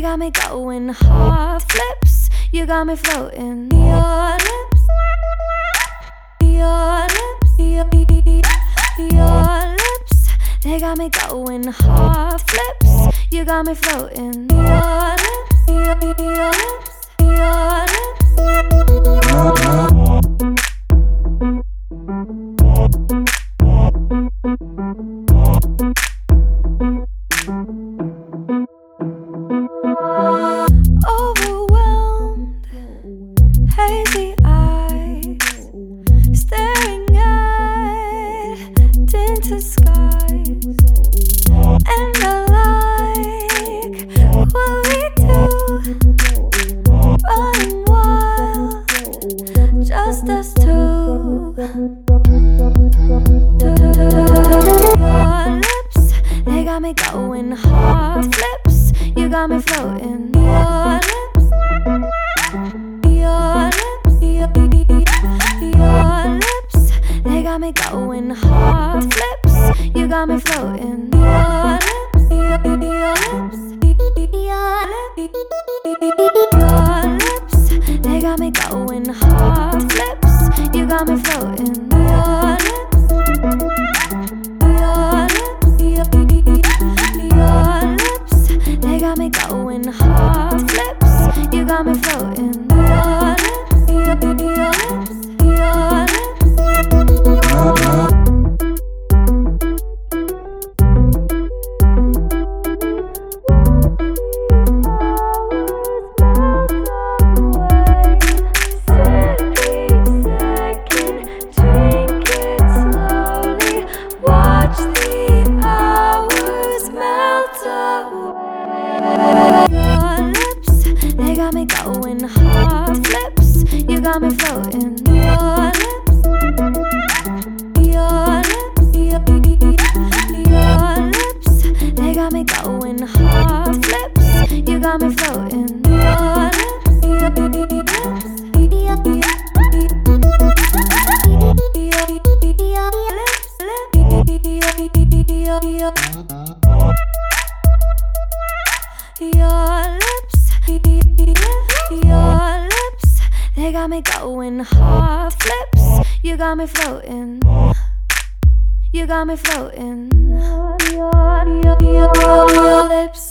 got me going hard flips. You got me floating. Your lips, your lips, your lips. They got me going hard flips. You got me floating. Your lips, your lips, your lips. Overwhelmed, hazy eyes, staring at tinted skies. And I like what we do, running wild, just us two. Your lips, they got me going hard flips. You got me floating. Your lips, your lips, your lips. They got me going hard flips. You got me floating. Your lips, your lips, your lips. They got me going hard flips. You got me floating. Your lips, your lips, your lips. They got me going hard flips. You got me floating. Your lips, your lips, your lips. Got me going hard flips. You got me floating. Your lips, your lips, your lips. They got me going hard flips. You got me floating. Your lips, your lips, your lips. They got me going hard flips. You got me floating. You got me floating. Your lips.